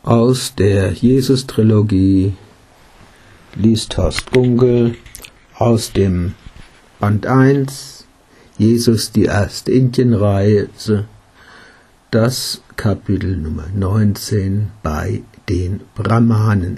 Aus der Jesus-Trilogie liest Horst Gunkel aus dem Band 1, Jesus die erste Indienreise, das Kapitel Nummer 19 bei den Brahmanen.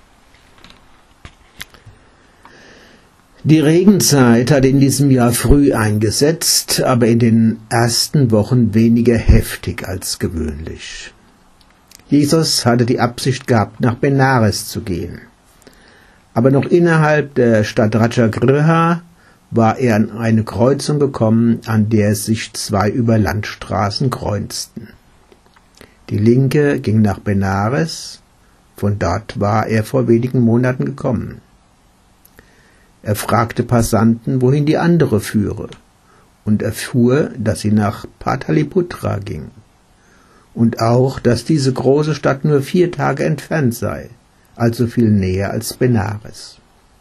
Die Regenzeit hat in diesem Jahr früh eingesetzt, aber in den ersten Wochen weniger heftig als gewöhnlich. Jesus hatte die Absicht gehabt, nach Benares zu gehen. Aber noch innerhalb der Stadt Rajagriha war er an eine Kreuzung gekommen, an der sich zwei Überlandstraßen kreuzten. Die linke ging nach Benares, von dort war er vor wenigen Monaten gekommen. Er fragte Passanten, wohin die andere führe, und erfuhr, dass sie nach Pataliputra ging. Und auch, dass diese große Stadt nur 4 Tage entfernt sei, also viel näher als Benares.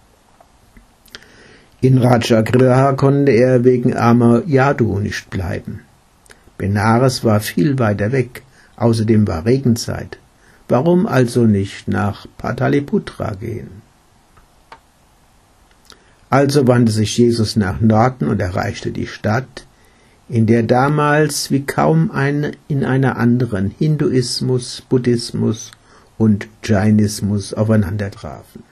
In Rajagriha konnte er wegen Amar Yadu nicht bleiben. Benares war viel weiter weg, außerdem war Regenzeit. Warum also nicht nach Pataliputra gehen? Also wandte sich Jesus nach Norden und erreichte die Stadt, in der damals wie kaum in einer anderen Hinduismus, Buddhismus und Jainismus aufeinandertrafen.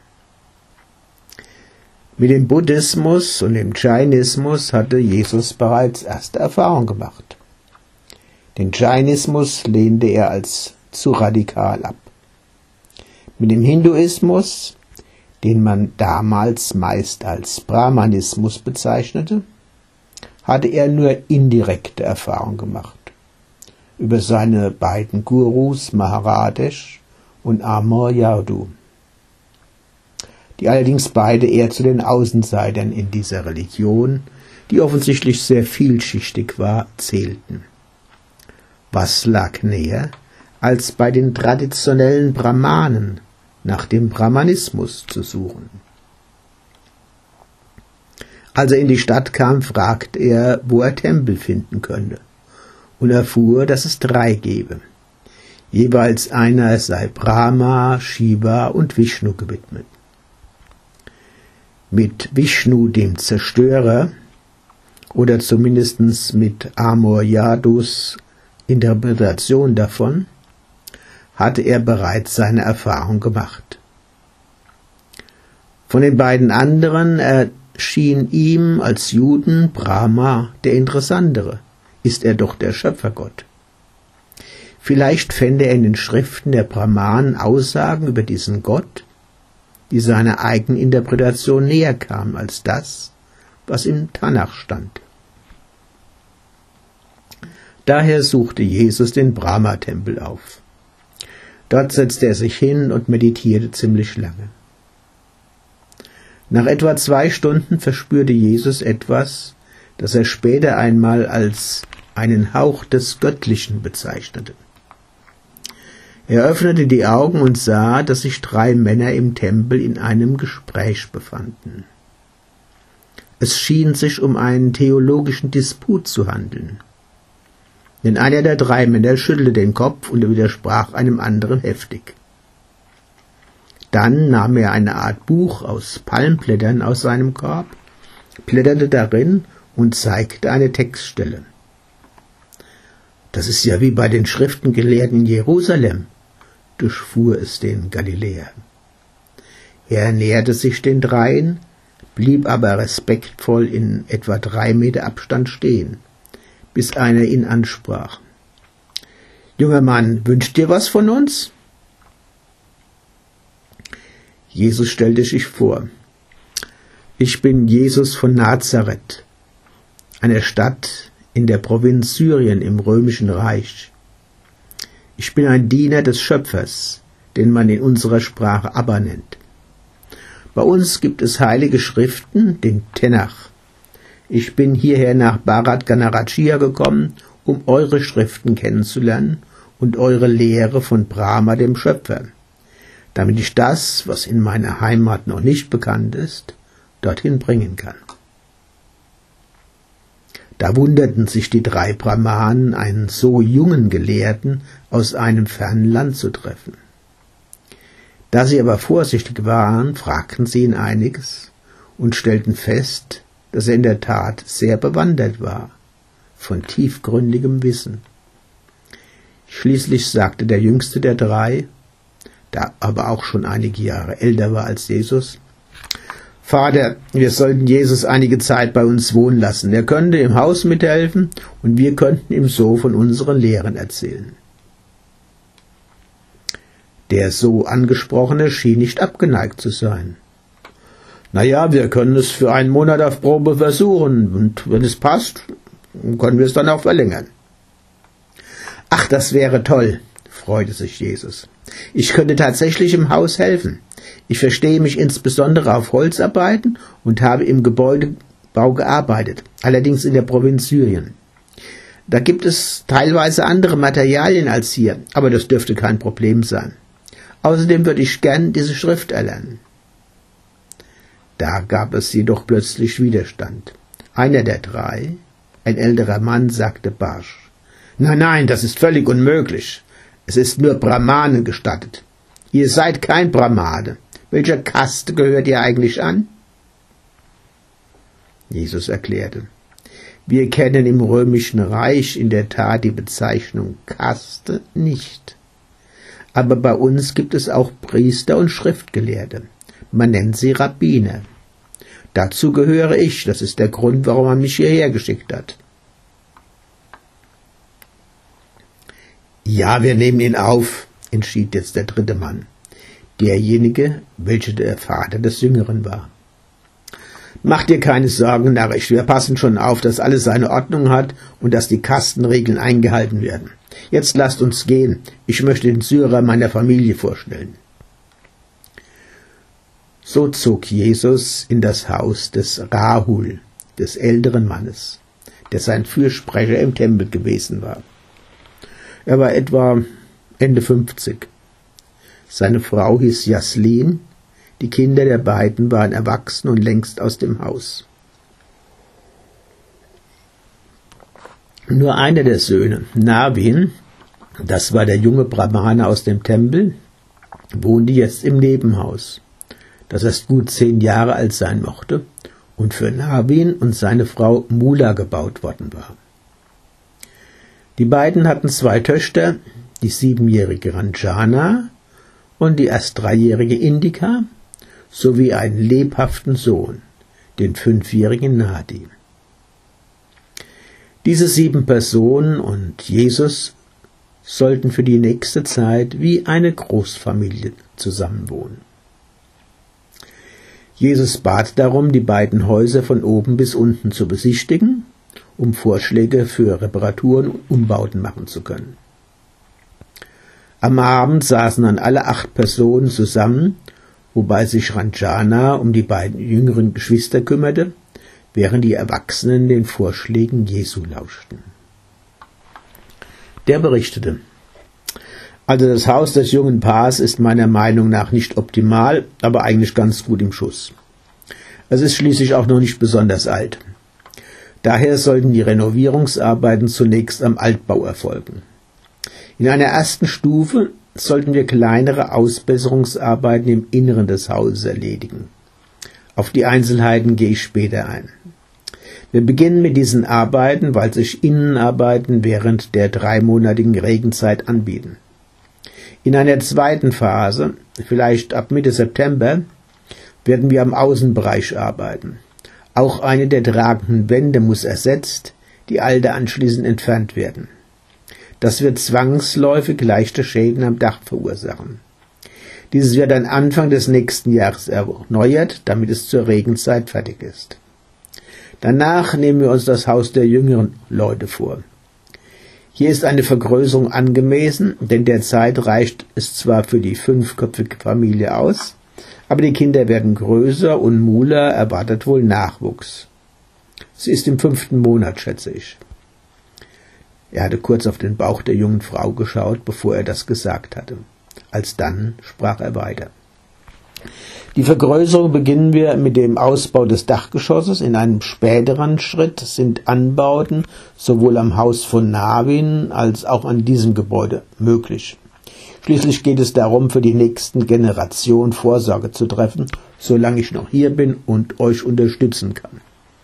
Mit dem Buddhismus und dem Jainismus hatte Jesus bereits erste Erfahrung gemacht. Den Jainismus lehnte er als zu radikal ab. Mit dem Hinduismus, den man damals meist als Brahmanismus bezeichnete, hatte er nur indirekte Erfahrung gemacht. Über seine beiden Gurus Maharadesh und Amar Yadu, die allerdings beide eher zu den Außenseitern in dieser Religion, die offensichtlich sehr vielschichtig war, zählten. Was lag näher, als bei den traditionellen Brahmanen nach dem Brahmanismus zu suchen? Als er in die Stadt kam, fragte er, wo er Tempel finden könne, und erfuhr, dass es 3 gebe. Jeweils einer sei Brahma, Shiva und Vishnu gewidmet. Mit Vishnu, dem Zerstörer, oder zumindest mit Amar Yadus Interpretation davon, hatte er bereits seine Erfahrung gemacht. Von den beiden anderen erschien ihm als Juden Brahma der interessantere. Ist er doch der Schöpfergott. Vielleicht fände er in den Schriften der Brahmanen Aussagen über diesen Gott, die seiner eigenen Interpretation näher kamen als das, was im Tanach stand. Daher suchte Jesus den Brahma-Tempel auf. Dort setzte er sich hin und meditierte ziemlich lange. Nach etwa 2 Stunden verspürte Jesus etwas, das er später einmal als einen Hauch des Göttlichen bezeichnete. Er öffnete die Augen und sah, dass sich 3 Männer im Tempel in einem Gespräch befanden. Es schien sich um einen theologischen Disput zu handeln. Denn einer der 3 Männer schüttelte den Kopf und widersprach einem anderen heftig. Dann nahm er eine Art Buch aus Palmblättern aus seinem Korb, blätterte darin und zeigte eine Textstelle. Das ist ja wie bei den Schriftengelehrten in Jerusalem, durchfuhr es den Galiläer. Er näherte sich den 3, blieb aber respektvoll in etwa 3 Meter Abstand stehen, bis einer ihn ansprach. »Junger Mann, wünscht dir was von uns?« Jesus stellte sich vor. »Ich bin Jesus von Nazareth, einer Stadt in der Provinz Syrien im Römischen Reich. Ich bin ein Diener des Schöpfers, den man in unserer Sprache Abba nennt. Bei uns gibt es heilige Schriften, den Tenach. Ich bin hierher nach Bharat Ganarajia gekommen, um eure Schriften kennenzulernen und eure Lehre von Brahma, dem Schöpfer, damit ich das, was in meiner Heimat noch nicht bekannt ist, dorthin bringen kann.« Da wunderten sich die 3 Brahmanen, einen so jungen Gelehrten aus einem fernen Land zu treffen. Da sie aber vorsichtig waren, fragten sie ihn einiges und stellten fest, dass er in der Tat sehr bewandert war, von tiefgründigem Wissen. Schließlich sagte der jüngste der drei, der aber auch schon einige Jahre älter war als Jesus: Vater, wir sollten Jesus einige Zeit bei uns wohnen lassen. Er könnte im Haus mithelfen und wir könnten ihm so von unseren Lehren erzählen. Der so Angesprochene schien nicht abgeneigt zu sein. Naja, wir können es für einen Monat auf Probe versuchen und wenn es passt, können wir es dann auch verlängern. Ach, das wäre toll, freute sich Jesus. Ich könnte tatsächlich im Haus helfen. Ich verstehe mich insbesondere auf Holzarbeiten und habe im Gebäudebau gearbeitet, allerdings in der Provinz Syrien. Da gibt es teilweise andere Materialien als hier, aber das dürfte kein Problem sein. Außerdem würde ich gern diese Schrift erlernen. Da gab es jedoch plötzlich Widerstand. Einer der drei, ein älterer Mann, sagte barsch: Nein, das ist völlig unmöglich. Es ist nur Brahmanen gestattet. Ihr seid kein Brahmane. Welcher Kaste gehört ihr eigentlich an? Jesus erklärte: Wir kennen im Römischen Reich in der Tat die Bezeichnung Kaste nicht. Aber bei uns gibt es auch Priester und Schriftgelehrte. Man nennt sie Rabbiner. Dazu gehöre ich. Das ist der Grund, warum man mich hierher geschickt hat. Ja, wir nehmen ihn auf, entschied jetzt der dritte Mann, derjenige, welcher der Vater des Jüngeren war. Mach dir keine Sorgen, Narrisch, wir passen schon auf, dass alles seine Ordnung hat und dass die Kastenregeln eingehalten werden. Jetzt lasst uns gehen, ich möchte den Syrer meiner Familie vorstellen. So zog Jesus in das Haus des Rahul, des älteren Mannes, der sein Fürsprecher im Tempel gewesen war. Er war etwa Ende 50. Seine Frau hieß Jaslin, die Kinder der beiden waren erwachsen und längst aus dem Haus. Nur einer der Söhne, Navin, das war der junge Brahmane aus dem Tempel, wohnte jetzt im Nebenhaus, das erst gut 10 Jahre alt sein mochte und für Navin und seine Frau Mula gebaut worden war. Die beiden hatten 2 Töchter, die 7-jährige Ranjana und die erst 3-jährige Indika, sowie einen lebhaften Sohn, den 5-jährigen Nadi. Diese 7 Personen und Jesus sollten für die nächste Zeit wie eine Großfamilie zusammenwohnen. Jesus bat darum, die beiden Häuser von oben bis unten zu besichtigen, um Vorschläge für Reparaturen und Umbauten machen zu können. Am Abend saßen dann alle 8 Personen zusammen, wobei sich Ranjana um die beiden jüngeren Geschwister kümmerte, während die Erwachsenen den Vorschlägen Jesu lauschten. Der berichtete: Also das Haus des jungen Paars ist meiner Meinung nach nicht optimal, aber eigentlich ganz gut im Schuss. Es ist schließlich auch noch nicht besonders alt. Daher sollten die Renovierungsarbeiten zunächst am Altbau erfolgen. In einer ersten Stufe sollten wir kleinere Ausbesserungsarbeiten im Inneren des Hauses erledigen. Auf die Einzelheiten gehe ich später ein. Wir beginnen mit diesen Arbeiten, weil sich Innenarbeiten während der 3-monatigen Regenzeit anbieten. In einer zweiten Phase, vielleicht ab Mitte September, werden wir am Außenbereich arbeiten. Auch eine der tragenden Wände muss ersetzt, die alte anschließend entfernt werden. Das wird zwangsläufig leichte Schäden am Dach verursachen. Dieses wird dann Anfang des nächsten Jahres erneuert, damit es zur Regenzeit fertig ist. Danach nehmen wir uns das Haus der jüngeren Leute vor. Hier ist eine Vergrößerung angemessen, denn derzeit reicht es zwar für die 5-köpfige Familie aus, aber die Kinder werden größer und Mula erwartet wohl Nachwuchs. Sie ist im 5. Monat, schätze ich. Er hatte kurz auf den Bauch der jungen Frau geschaut, bevor er das gesagt hatte. Alsdann sprach er weiter. Die Vergrößerung beginnen wir mit dem Ausbau des Dachgeschosses. In einem späteren Schritt sind Anbauten sowohl am Haus von Navin als auch an diesem Gebäude möglich. Schließlich geht es darum, für die nächsten Generationen Vorsorge zu treffen, solange ich noch hier bin und euch unterstützen kann.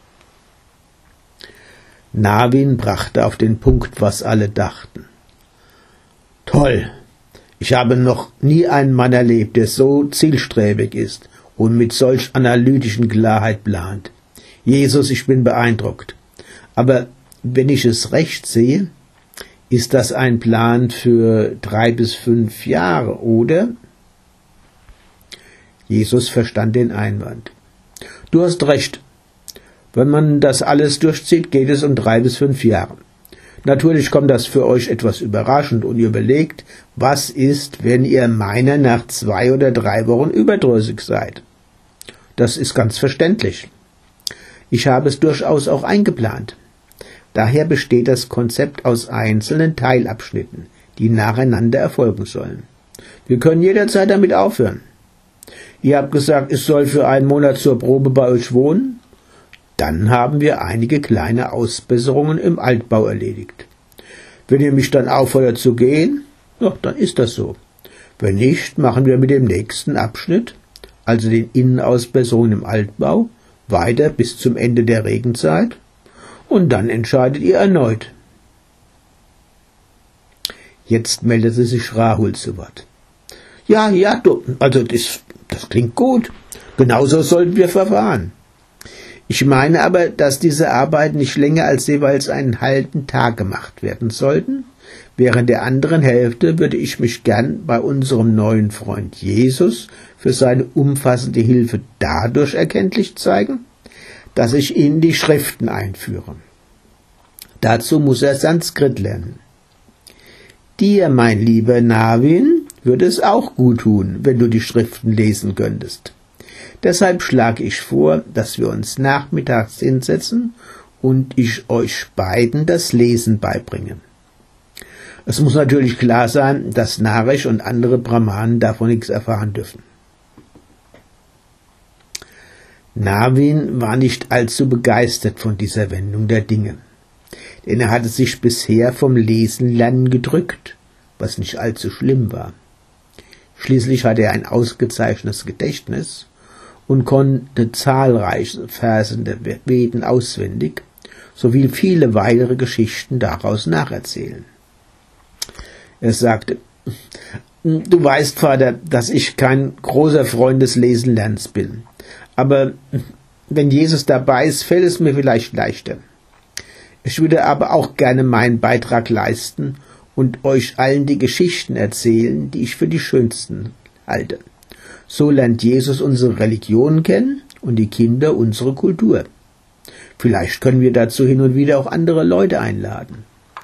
Navin brachte auf den Punkt, was alle dachten. Toll! Ich habe noch nie einen Mann erlebt, der so zielstrebig ist und mit solch analytischen Klarheit plant. Jesus, ich bin beeindruckt. Aber wenn ich es recht sehe, ist das ein Plan für 3 bis 5 Jahre, oder? Jesus verstand den Einwand. Du hast recht. Wenn man das alles durchzieht, geht es um 3 bis 5 Jahre. Natürlich kommt das für euch etwas überraschend und ihr überlegt, was ist, wenn ihr meiner nach 2 oder 3 Wochen überdrüssig seid. Das ist ganz verständlich. Ich habe es durchaus auch eingeplant. Daher besteht das Konzept aus einzelnen Teilabschnitten, die nacheinander erfolgen sollen. Wir können jederzeit damit aufhören. Ihr habt gesagt, ich soll für einen Monat zur Probe bei euch wohnen. Dann haben wir einige kleine Ausbesserungen im Altbau erledigt. Wenn ihr mich dann auffordert zu gehen, ja, dann ist das so. Wenn nicht, machen wir mit dem nächsten Abschnitt, also den Innenausbesserungen im Altbau, weiter bis zum Ende der Regenzeit und dann entscheidet ihr erneut. Jetzt meldete sich Rahul zu Wort. Ja, also das klingt gut. Genauso sollten wir verfahren. Ich meine aber, dass diese Arbeiten nicht länger als jeweils einen halben Tag gemacht werden sollten. Während der anderen Hälfte würde ich mich gern bei unserem neuen Freund Jesus für seine umfassende Hilfe dadurch erkenntlich zeigen, dass ich ihn die Schriften einführe. Dazu muss er Sanskrit lernen. Dir, mein lieber Navin, würde es auch gut tun, wenn du die Schriften lesen könntest. Deshalb schlage ich vor, dass wir uns nachmittags hinsetzen und ich euch beiden das Lesen beibringe. Es muss natürlich klar sein, dass Naresh und andere Brahmanen davon nichts erfahren dürfen. Navin war nicht allzu begeistert von dieser Wendung der Dinge, denn er hatte sich bisher vom Lesenlernen gedrückt, was nicht allzu schlimm war. Schließlich hatte er ein ausgezeichnetes Gedächtnis und konnte zahlreiche Verse der Veden auswendig, sowie viele weitere Geschichten daraus nacherzählen. Er sagte, du weißt, Vater, dass ich kein großer Freund des Lesenlernens bin, aber wenn Jesus dabei ist, fällt es mir vielleicht leichter. Ich würde aber auch gerne meinen Beitrag leisten und euch allen die Geschichten erzählen, die ich für die schönsten halte. So lernt Jesus unsere Religion kennen und die Kinder unsere Kultur. Vielleicht können wir dazu hin und wieder auch andere Leute einladen.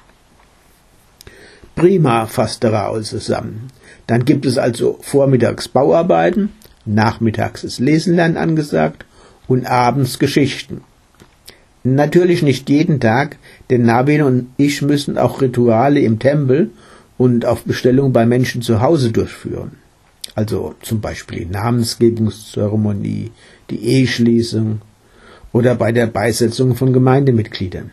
Prima, fasste Rahul zusammen. Dann gibt es also vormittags Bauarbeiten, nachmittags ist Lesenlernen angesagt und abends Geschichten. Natürlich nicht jeden Tag, denn Navin und ich müssen auch Rituale im Tempel und auf Bestellung bei Menschen zu Hause durchführen. Also zum Beispiel die Namensgebungszeremonie, die Eheschließung oder bei der Beisetzung von Gemeindemitgliedern.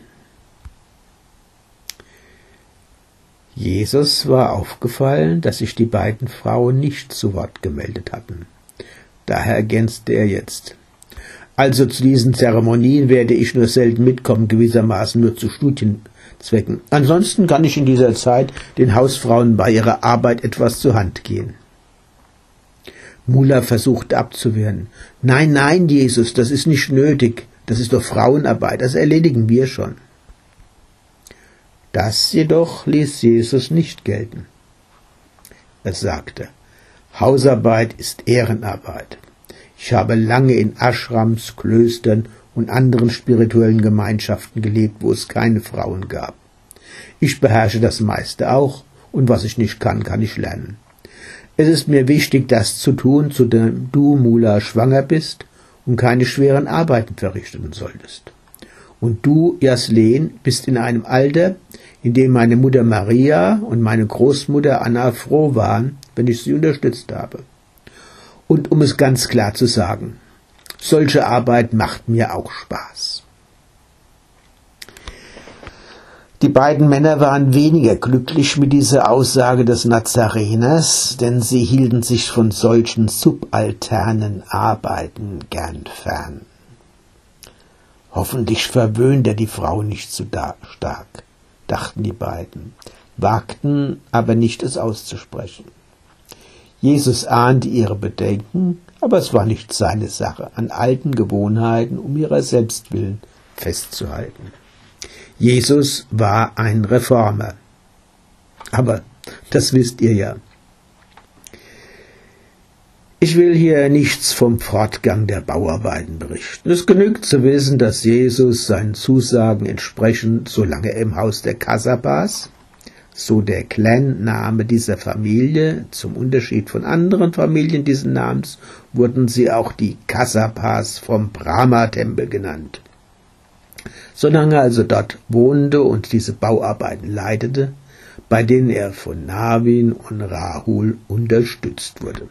Jesus war aufgefallen, dass sich die beiden Frauen nicht zu Wort gemeldet hatten. Daher ergänzte er jetzt. Also zu diesen Zeremonien werde ich nur selten mitkommen, gewissermaßen nur zu Studienzwecken. Ansonsten kann ich in dieser Zeit den Hausfrauen bei ihrer Arbeit etwas zur Hand gehen. Mula versuchte abzuwehren. Nein, Jesus, das ist nicht nötig. Das ist doch Frauenarbeit, das erledigen wir schon. Das jedoch ließ Jesus nicht gelten. Er sagte, Hausarbeit ist Ehrenarbeit. Ich habe lange in Ashrams, Klöstern und anderen spirituellen Gemeinschaften gelebt, wo es keine Frauen gab. Ich beherrsche das meiste auch, und was ich nicht kann, kann ich lernen. Es ist mir wichtig, das zu tun, zu dem du, Mula, schwanger bist und keine schweren Arbeiten verrichten solltest. Und du, Jaslen, bist in einem Alter, in dem meine Mutter Maria und meine Großmutter Anna froh waren, wenn ich sie unterstützt habe. Und um es ganz klar zu sagen, solche Arbeit macht mir auch Spaß. Die beiden Männer waren weniger glücklich mit dieser Aussage des Nazareners, denn sie hielten sich von solchen subalternen Arbeiten gern fern. Hoffentlich verwöhnt er die Frau nicht zu stark, dachten die beiden, wagten aber nicht, es auszusprechen. Jesus ahnte ihre Bedenken, aber es war nicht seine Sache, an alten Gewohnheiten um ihrer selbst willen festzuhalten. Jesus war ein Reformer. Aber das wisst ihr ja. Ich will hier nichts vom Fortgang der Bauarbeiten berichten. Es genügt zu wissen, dass Jesus seinen Zusagen entsprechend, solange er im Haus der Kasapas, so der Clan-Name dieser Familie, zum Unterschied von anderen Familien diesen Namens, wurden sie auch die Kasapas vom Brahma-Tempel genannt. Solange er also dort wohnte und diese Bauarbeiten leitete, bei denen er von Navin und Rahul unterstützt wurde.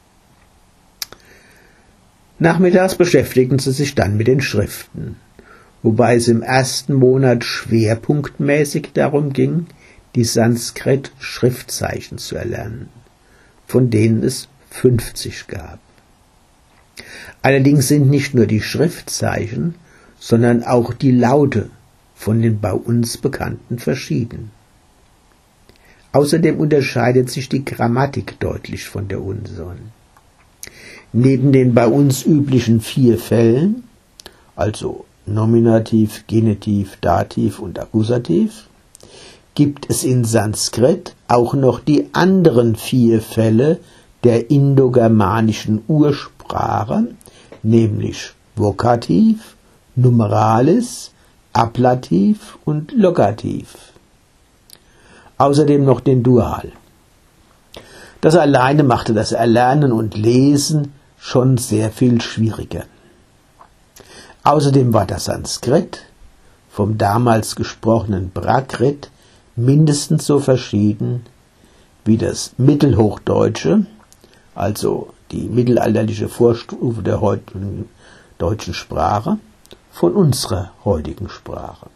Nachmittags beschäftigten sie sich dann mit den Schriften, wobei es im ersten Monat schwerpunktmäßig darum ging, die Sanskrit-Schriftzeichen zu erlernen, von denen es 50 gab. Allerdings sind nicht nur die Schriftzeichen, sondern auch die Laute von den bei uns Bekannten verschieden. Außerdem unterscheidet sich die Grammatik deutlich von der unseren. Neben den bei uns üblichen 4 Fällen, also Nominativ, Genitiv, Dativ und Akkusativ, gibt es in Sanskrit auch noch die anderen 4 Fälle der indogermanischen Ursprache, nämlich Vokativ, Numeralis, Ablativ und Lokativ. Außerdem noch den Dual. Das alleine machte das Erlernen und Lesen schon sehr viel schwieriger. Außerdem war das Sanskrit vom damals gesprochenen Prakrit mindestens so verschieden wie das Mittelhochdeutsche, also die mittelalterliche Vorstufe der heutigen deutschen Sprache, von unserer heutigen Sprache.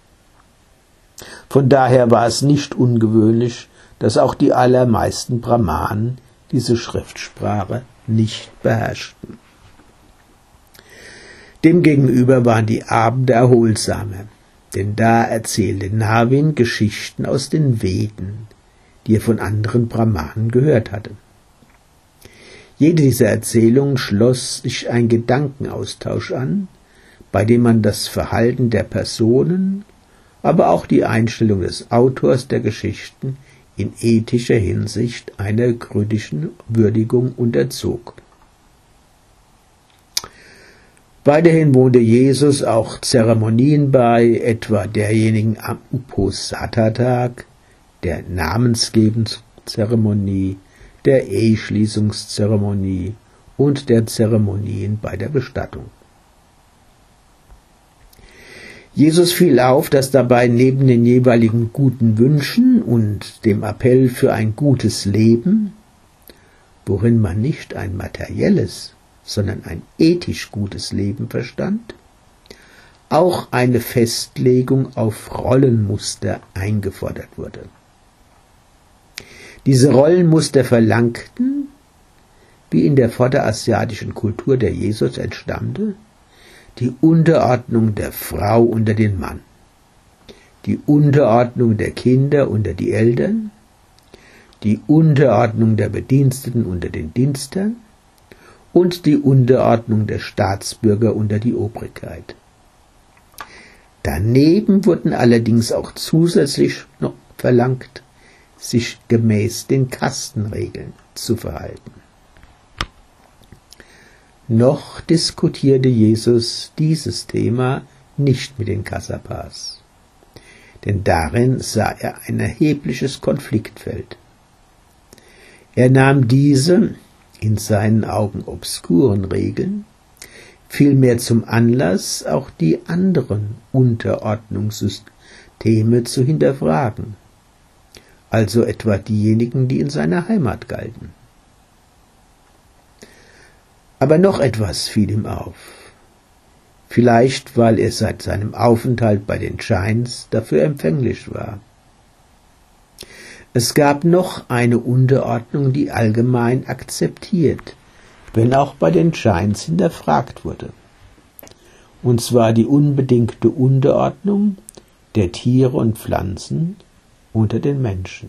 Von daher war es nicht ungewöhnlich, dass auch die allermeisten Brahmanen diese Schriftsprache nicht beherrschten. Demgegenüber waren die Abende erholsamer, denn da erzählte Navin Geschichten aus den Veden, die er von anderen Brahmanen gehört hatte. Jede dieser Erzählungen schloss sich ein Gedankenaustausch an, bei dem man das Verhalten der Personen, aber auch die Einstellung des Autors der Geschichten in ethischer Hinsicht einer kritischen Würdigung unterzog. Weiterhin wohnte Jesus auch Zeremonien bei, etwa derjenigen am Uposatha-Tag, der Namensgebungszeremonie, der Eheschließungszeremonie und der Zeremonien bei der Bestattung. Jesus fiel auf, dass dabei neben den jeweiligen guten Wünschen und dem Appell für ein gutes Leben, worin man nicht ein materielles, sondern ein ethisch gutes Leben verstand, auch eine Festlegung auf Rollenmuster eingefordert wurde. Diese Rollenmuster verlangten, wie in der vorderasiatischen Kultur der Jesus entstammte, die Unterordnung der Frau unter den Mann, die Unterordnung der Kinder unter die Eltern, die Unterordnung der Bediensteten unter den Dienstern und die Unterordnung der Staatsbürger unter die Obrigkeit. Daneben wurden allerdings auch zusätzlich noch verlangt, sich gemäß den Kastenregeln zu verhalten. Noch diskutierte Jesus dieses Thema nicht mit den Kasapas, denn darin sah er ein erhebliches Konfliktfeld. Er nahm diese, in seinen Augen obskuren Regeln, vielmehr zum Anlass, auch die anderen Unterordnungssysteme zu hinterfragen, also etwa diejenigen, die in seiner Heimat galten. Aber noch etwas fiel ihm auf. vielleicht weil er seit seinem Aufenthalt bei den Giants dafür empfänglich war. Es gab noch eine Unterordnung, die allgemein akzeptiert, wenn auch bei den Giants hinterfragt wurde. Und zwar die unbedingte Unterordnung der Tiere und Pflanzen unter den Menschen.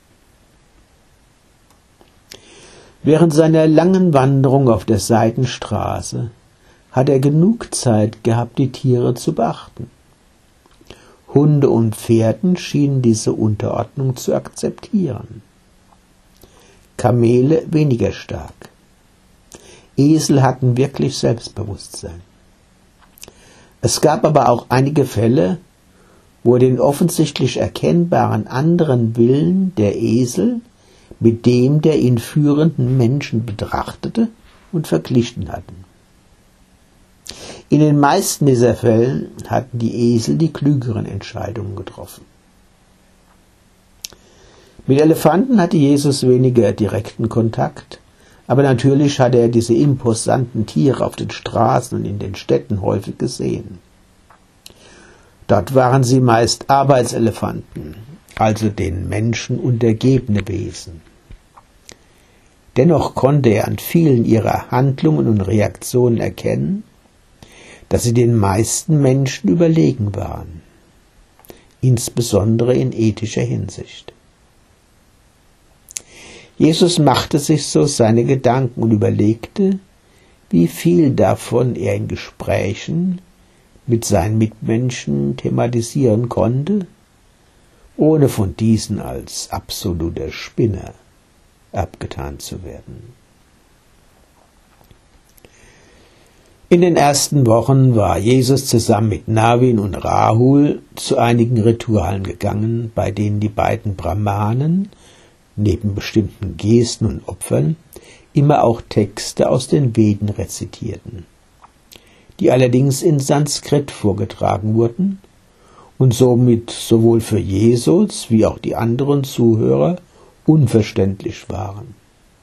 Während seiner langen Wanderung auf der Seidenstraße hat er genug Zeit gehabt, die Tiere zu beachten. Hunde und Pferden schienen diese Unterordnung zu akzeptieren. Kamele weniger stark. Esel hatten wirklich Selbstbewusstsein. Es gab aber auch einige Fälle, wo er den offensichtlich erkennbaren anderen Willen der Esel mit dem der ihn führenden Menschen betrachtete und verglichen hatten. In den meisten dieser Fälle hatten die Esel die klügeren Entscheidungen getroffen. Mit Elefanten hatte Jesus weniger direkten Kontakt, aber natürlich hatte er diese imposanten Tiere auf den Straßen und in den Städten häufig gesehen. Dort waren sie meist Arbeitselefanten, also den Menschen untergebene Wesen. Dennoch konnte er an vielen ihrer Handlungen und Reaktionen erkennen, dass sie den meisten Menschen überlegen waren, insbesondere in ethischer Hinsicht. Jesus machte sich so seine Gedanken und überlegte, wie viel davon er in Gesprächen mit seinen Mitmenschen thematisieren konnte, ohne von diesen als absoluter Spinner abgetan zu werden. In den ersten Wochen war Jesus zusammen mit Navin und Rahul zu einigen Ritualen gegangen, bei denen die beiden Brahmanen neben bestimmten Gesten und Opfern immer auch Texte aus den Veden rezitierten, die allerdings in Sanskrit vorgetragen wurden und somit sowohl für Jesus wie auch die anderen Zuhörer unverständlich waren.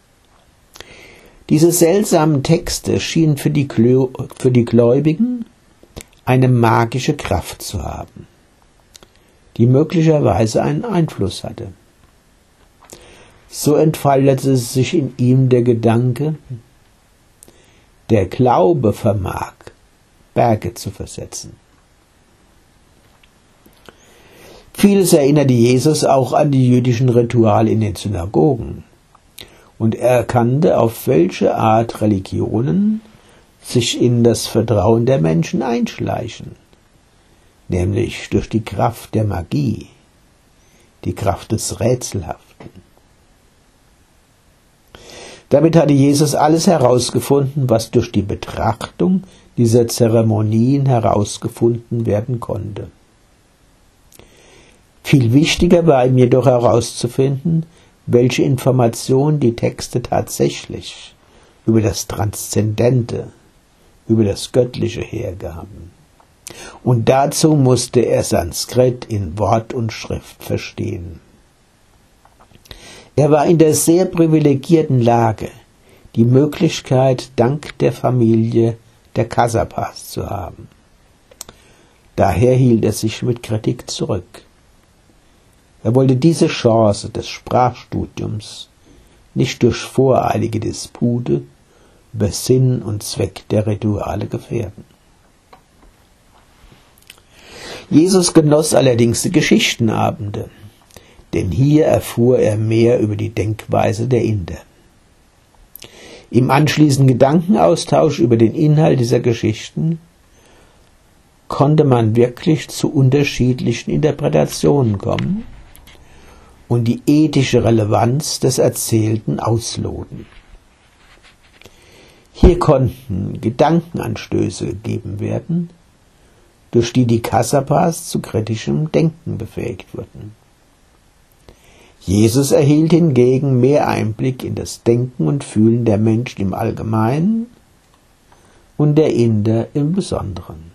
Diese seltsamen Texte schienen für die Gläubigen eine magische Kraft zu haben, die möglicherweise einen Einfluss hatte. So entfaltete sich in ihm der Gedanke, der Glaube vermag, Berge zu versetzen. Vieles erinnerte Jesus auch an die jüdischen Rituale in den Synagogen, und er erkannte, auf welche Art Religionen sich in das Vertrauen der Menschen einschleichen, nämlich durch die Kraft der Magie, die Kraft des Rätselhaften. Damit hatte Jesus alles herausgefunden, was durch die Betrachtung dieser Zeremonien herausgefunden werden konnte. Viel wichtiger war ihm jedoch herauszufinden, welche Informationen die Texte tatsächlich über das Transzendente, über das Göttliche hergaben. Und dazu musste er Sanskrit in Wort und Schrift verstehen. Er war in der sehr privilegierten Lage, die Möglichkeit, dank der Familie der Kasapas zu haben. Daher hielt er sich mit Kritik zurück. Er wollte diese Chance des Sprachstudiums nicht durch voreilige Dispute über Sinn und Zweck der Rituale gefährden. Jesus genoss allerdings die Geschichtenabende, denn hier erfuhr er mehr über die Denkweise der Inder. Im anschließenden Gedankenaustausch über den Inhalt dieser Geschichten konnte man wirklich zu unterschiedlichen Interpretationen kommen und die ethische Relevanz des Erzählten ausloten. Hier konnten Gedankenanstöße gegeben werden, durch die Kasapas zu kritischem Denken befähigt wurden. Jesus erhielt hingegen mehr Einblick in das Denken und Fühlen der Menschen im Allgemeinen und der Inder im Besonderen.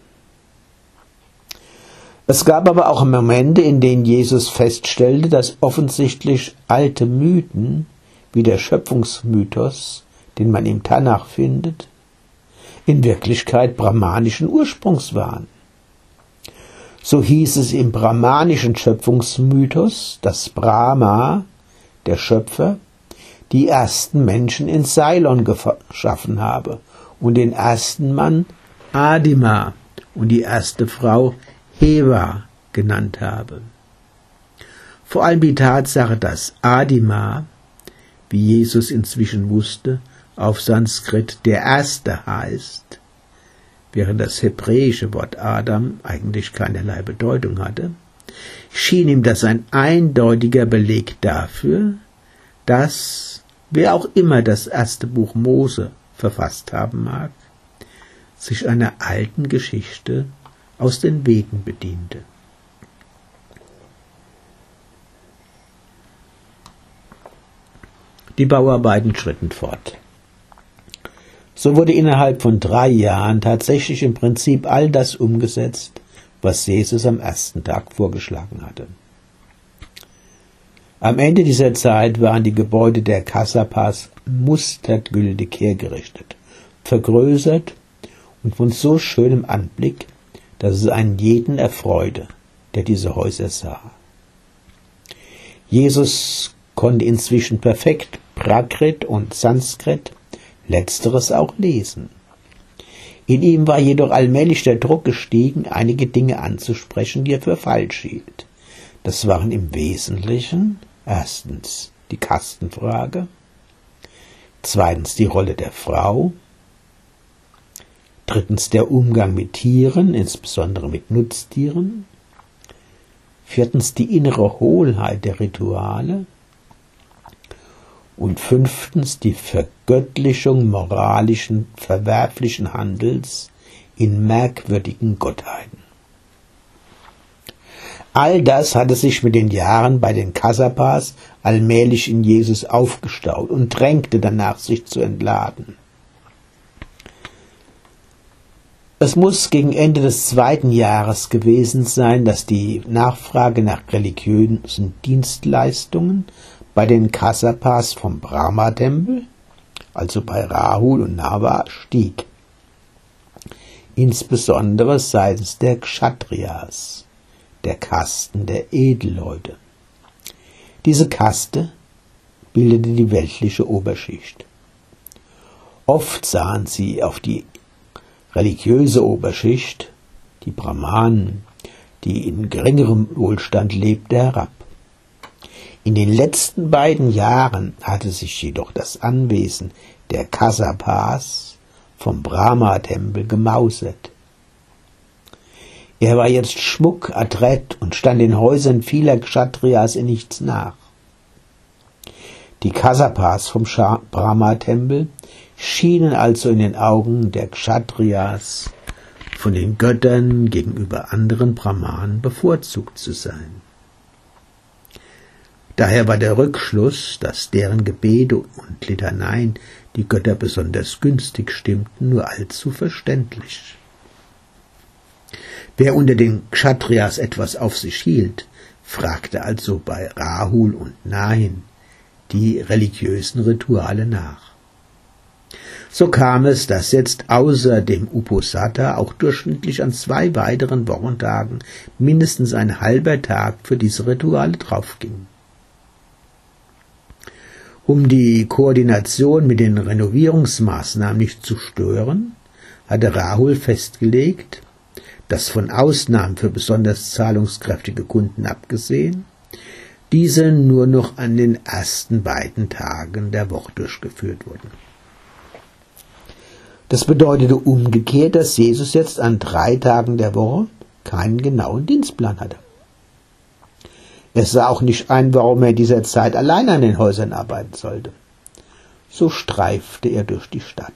Es gab aber auch Momente, in denen Jesus feststellte, dass offensichtlich alte Mythen, wie der Schöpfungsmythos, den man im Tanach findet, in Wirklichkeit brahmanischen Ursprungs waren. So hieß es im brahmanischen Schöpfungsmythos, dass Brahma, der Schöpfer, die ersten Menschen in Ceylon geschaffen habe und den ersten Mann Adima und die erste Frau Heva genannt habe. Vor allem die Tatsache, dass Adima, wie Jesus inzwischen wusste, auf Sanskrit der Erste heißt, während das hebräische Wort Adam eigentlich keinerlei Bedeutung hatte, schien ihm das ein eindeutiger Beleg dafür, dass, wer auch immer das erste Buch Mose verfasst haben mag, sich einer alten Geschichte aus den Veden bediente. Die Bauarbeiten schritten fort. So wurde innerhalb von 3 Jahren tatsächlich im Prinzip all das umgesetzt, was Jesus am ersten Tag vorgeschlagen hatte. Am Ende dieser Zeit waren die Gebäude der Kasapas mustergültig hergerichtet, vergrößert und von so schönem Anblick, dass es einen jeden erfreute, der diese Häuser sah. Jesus konnte inzwischen perfekt Prakrit und Sanskrit, letzteres auch lesen. In ihm war jedoch allmählich der Druck gestiegen, einige Dinge anzusprechen, die er für falsch hielt. Das waren im Wesentlichen erstens die Kastenfrage, zweitens die Rolle der Frau, drittens der Umgang mit Tieren, insbesondere mit Nutztieren, viertens die innere Hohlheit der Rituale und fünftens die Vergöttlichung moralischen, verwerflichen Handels in merkwürdigen Gottheiten. All das hatte sich mit den Jahren bei den Kasapas allmählich in Jesus aufgestaut und drängte danach, sich zu entladen. Es muss gegen Ende des 2. Jahres gewesen sein, dass die Nachfrage nach religiösen Dienstleistungen bei den Kasapas vom Brahma-Tempel, also bei Rahul und Nava, stieg. Insbesondere seitens der Kshatriyas, der Kasten der Edelleute. Diese Kaste bildete die weltliche Oberschicht. Oft sahen sie auf die religiöse Oberschicht, die Brahmanen, die in geringerem Wohlstand lebte, herab. In den letzten 2 Jahren hatte sich jedoch das Anwesen der Kasapas vom Brahma-Tempel gemausert. Er war jetzt schmuck, adrett und stand den Häusern vieler Kshatriyas in nichts nach. Die Kasapas vom Brahma-Tempel schienen also in den Augen der Kshatriyas von den Göttern gegenüber anderen Brahmanen bevorzugt zu sein. Daher war der Rückschluss, dass deren Gebete und Litaneien die Götter besonders günstig stimmten, nur allzu verständlich. Wer unter den Kshatriyas etwas auf sich hielt, fragte also bei Rahul und Nahin die religiösen Rituale nach. So kam es, dass jetzt außer dem Uposatha auch durchschnittlich an 2 weiteren Wochentagen mindestens ein halber Tag für diese Rituale draufging. Um die Koordination mit den Renovierungsmaßnahmen nicht zu stören, hatte Rahul festgelegt, dass von Ausnahmen für besonders zahlungskräftige Kunden abgesehen, diese nur noch an den ersten 2 Tagen der Woche durchgeführt wurden. Das bedeutete umgekehrt, dass Jesus jetzt an 3 Tagen der Woche keinen genauen Dienstplan hatte. Er sah auch nicht ein, warum er in dieser Zeit allein an den Häusern arbeiten sollte. So streifte er durch die Stadt.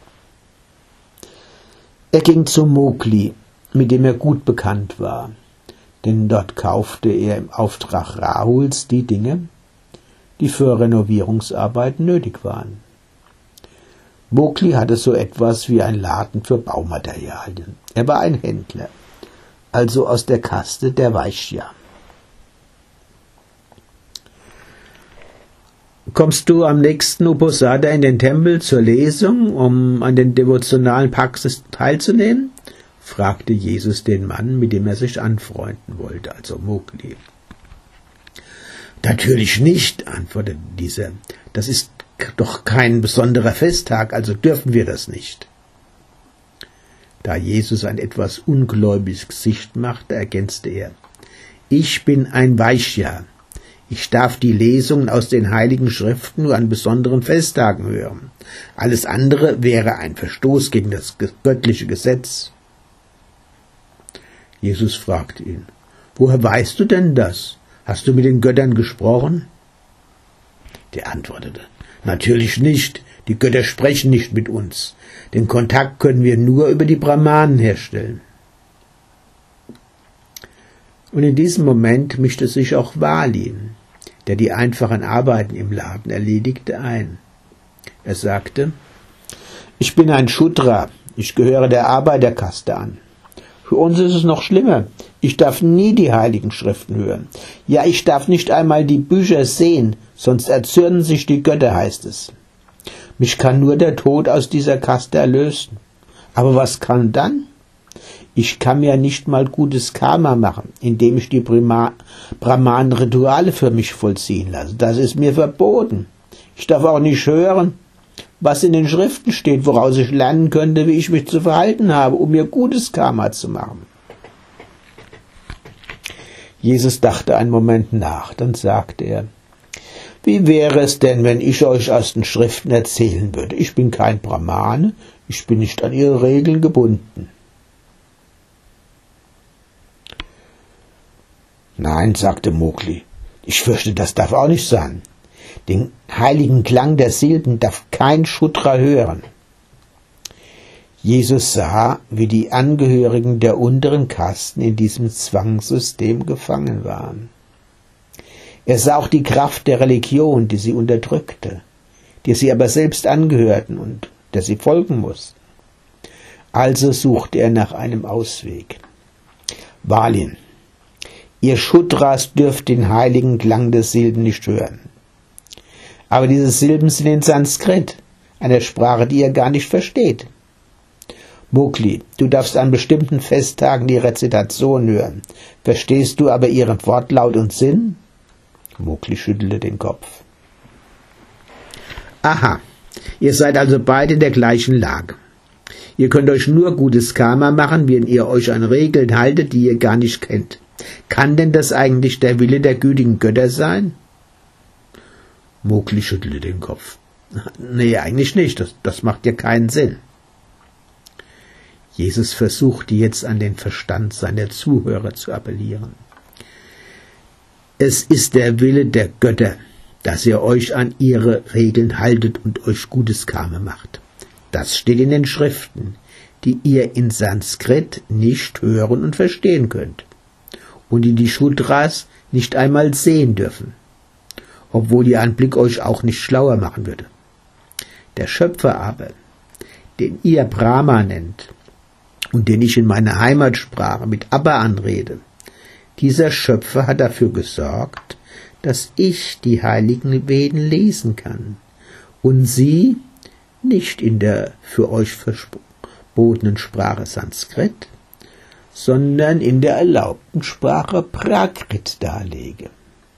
Er ging zu Mowgli, mit dem er gut bekannt war, denn dort kaufte er im Auftrag Rahuls die Dinge, die für Renovierungsarbeiten nötig waren. Mowgli hatte so etwas wie ein Laden für Baumaterialien. Er war ein Händler, also aus der Kaste der Vaishya. Kommst du am nächsten Uposatha in den Tempel zur Lesung, um an den devotionalen Praxis teilzunehmen? Fragte Jesus den Mann, mit dem er sich anfreunden wollte, also Mowgli. Natürlich nicht, antwortete dieser. Das ist doch kein besonderer Festtag, also dürfen wir das nicht. Da Jesus ein etwas ungläubiges Gesicht machte, ergänzte er: Ich bin ein Vaishya. Ich darf die Lesungen aus den Heiligen Schriften nur an besonderen Festtagen hören. Alles andere wäre ein Verstoß gegen das göttliche Gesetz. Jesus fragte ihn: Woher weißt du denn das? Hast du mit den Göttern gesprochen? Der antwortete: Natürlich nicht. Die Götter sprechen nicht mit uns. Den Kontakt können wir nur über die Brahmanen herstellen. Und in diesem Moment mischte sich auch Vali, der die einfachen Arbeiten im Laden erledigte, ein. Er sagte: Ich bin ein Shudra, ich gehöre der Arbeiterkaste an. Für uns ist es noch schlimmer. Ich darf nie die Heiligen Schriften hören. Ja, ich darf nicht einmal die Bücher sehen, sonst erzürnen sich die Götter, heißt es. Mich kann nur der Tod aus dieser Kaste erlösen. Aber was kann dann? Ich kann mir nicht mal gutes Karma machen, indem ich die Brahmanen-Rituale für mich vollziehen lasse. Das ist mir verboten. Ich darf auch nicht hören, was in den Schriften steht, woraus ich lernen könnte, wie ich mich zu verhalten habe, um mir gutes Karma zu machen. Jesus dachte einen Moment nach, dann sagte er: Wie wäre es denn, wenn ich euch aus den Schriften erzählen würde? Ich bin kein Brahmane, ich bin nicht an ihre Regeln gebunden. Nein, sagte Mowgli, ich fürchte, das darf auch nicht sein. Den heiligen Klang der Silben darf kein Shudra hören. Jesus sah, wie die Angehörigen der unteren Kasten in diesem Zwangssystem gefangen waren. Er sah auch die Kraft der Religion, die sie unterdrückte, die sie aber selbst angehörten und der sie folgen mussten. Also suchte er nach einem Ausweg. Vali, ihr Shudras dürft den heiligen Klang der Silben nicht hören. Aber diese Silben sind in Sanskrit, einer Sprache, die ihr gar nicht versteht. Mowgli, du darfst an bestimmten Festtagen die Rezitation hören. Verstehst du aber ihren Wortlaut und Sinn? Mowgli schüttelte den Kopf. Aha, ihr seid also beide in der gleichen Lage. Ihr könnt euch nur gutes Karma machen, wenn ihr euch an Regeln haltet, die ihr gar nicht kennt. Kann denn das eigentlich der Wille der gütigen Götter sein? Mowgli schüttelte den Kopf. Nee, eigentlich nicht. Das macht ja keinen Sinn. Jesus versuchte jetzt an den Verstand seiner Zuhörer zu appellieren. Es ist der Wille der Götter, dass ihr euch an ihre Regeln haltet und euch gutes Karma macht. Das steht in den Schriften, die ihr in Sanskrit nicht hören und verstehen könnt und die Shudras nicht einmal sehen dürfen, obwohl ihr Anblick euch auch nicht schlauer machen würde. Der Schöpfer aber, den ihr Brahma nennt und den ich in meiner Heimatsprache mit Abba anrede, dieser Schöpfer hat dafür gesorgt, dass ich die heiligen Veden lesen kann und sie nicht in der für euch verbotenen Sprache Sanskrit, sondern in der erlaubten Sprache Prakrit darlege.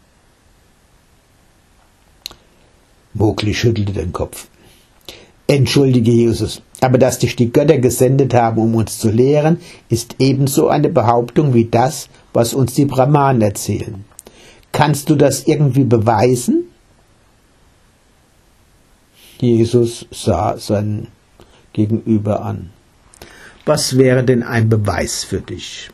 Mowgli schüttelte den Kopf. Entschuldige, Jesus, aber dass dich die Götter gesendet haben, um uns zu lehren, ist ebenso eine Behauptung wie das, was uns die Brahmanen erzählen. Kannst du das irgendwie beweisen? Jesus sah seinen Gegenüber an. Was wäre denn ein Beweis für dich?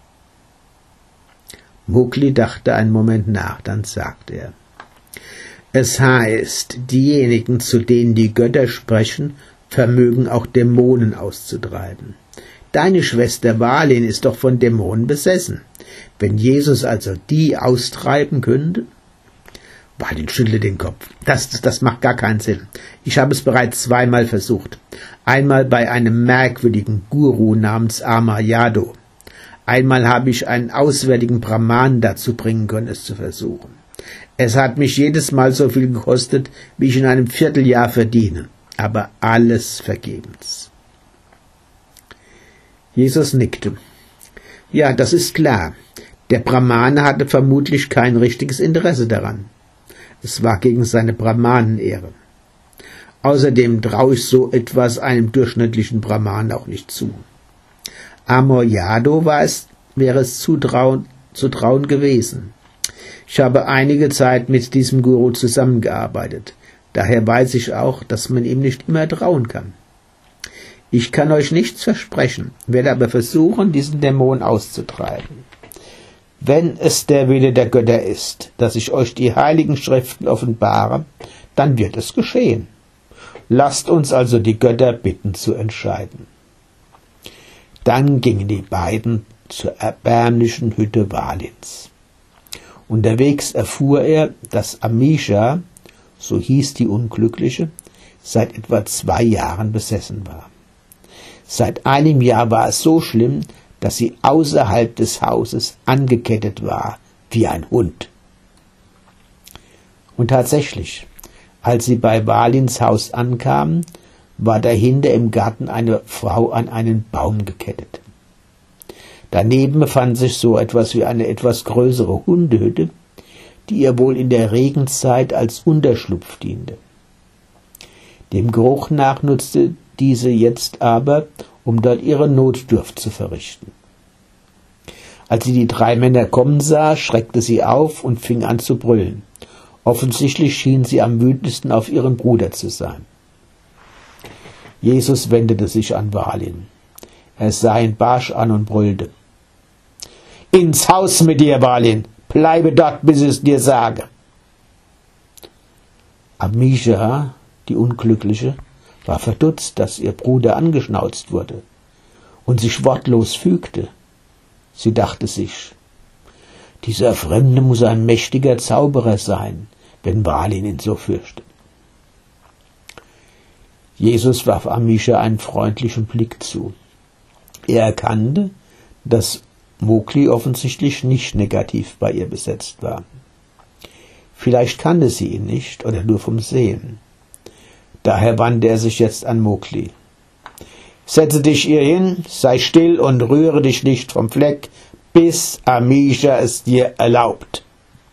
Mowgli dachte einen Moment nach, dann sagte er: Es heißt, diejenigen, zu denen die Götter sprechen, vermögen auch Dämonen auszutreiben. Deine Schwester Vali ist doch von Dämonen besessen. Wenn Jesus also die austreiben könnte? Vali schüttelte den Kopf. Das macht gar keinen Sinn. Ich habe es bereits zweimal versucht. Einmal bei einem merkwürdigen Guru namens Amayado. Einmal habe ich einen auswärtigen Brahmanen dazu bringen können, es zu versuchen. Es hat mich jedes Mal so viel gekostet, wie ich in einem Vierteljahr verdiene, aber alles vergebens. Jesus nickte. Ja, das ist klar. Der Brahmane hatte vermutlich kein richtiges Interesse daran. Es war gegen seine Brahmanenehre. Außerdem traue ich so etwas einem durchschnittlichen Brahman auch nicht zu. Amor Yadu wäre es zu trauen gewesen. Ich habe einige Zeit mit diesem Guru zusammengearbeitet. Daher weiß ich auch, dass man ihm nicht immer trauen kann. Ich kann euch nichts versprechen, werde aber versuchen, diesen Dämon auszutreiben. Wenn es der Wille der Götter ist, dass ich euch die heiligen Schriften offenbare, dann wird es geschehen. Lasst uns also die Götter bitten zu entscheiden. Dann gingen die beiden zur erbärmlichen Hütte Valins. Unterwegs erfuhr er, dass Amisha, so hieß die Unglückliche, seit etwa 2 Jahren besessen war. Seit einem Jahr war es so schlimm, dass sie außerhalb des Hauses angekettet war, wie ein Hund. Und tatsächlich, als sie bei Valins Haus ankamen, war dahinter im Garten eine Frau an einen Baum gekettet. Daneben befand sich so etwas wie eine etwas größere Hundehütte, die ihr wohl in der Regenzeit als Unterschlupf diente. Dem Geruch nach nutzte diese jetzt aber, um dort ihre Notdurft zu verrichten. Als sie die 3 Männer kommen sah, schreckte sie auf und fing an zu brüllen. Offensichtlich schien sie am wütendsten auf ihren Bruder zu sein. Jesus wendete sich an Valin. Er sah ihn barsch an und brüllte. »Ins Haus mit dir, Valin! Bleibe dort, bis ich es dir sage!« Amisha, die Unglückliche, war verdutzt, dass ihr Bruder angeschnauzt wurde und sich wortlos fügte. Sie dachte sich, dieser Fremde muss ein mächtiger Zauberer sein, wenn Valin ihn so fürchtet. Jesus warf Amisha einen freundlichen Blick zu. Er erkannte, dass Mowgli offensichtlich nicht negativ bei ihr besetzt war. Vielleicht kannte sie ihn nicht oder nur vom Sehen. Daher wandte er sich jetzt an Mowgli. »Setze dich ihr hin, sei still und rühre dich nicht vom Fleck, bis Amisha es dir erlaubt.«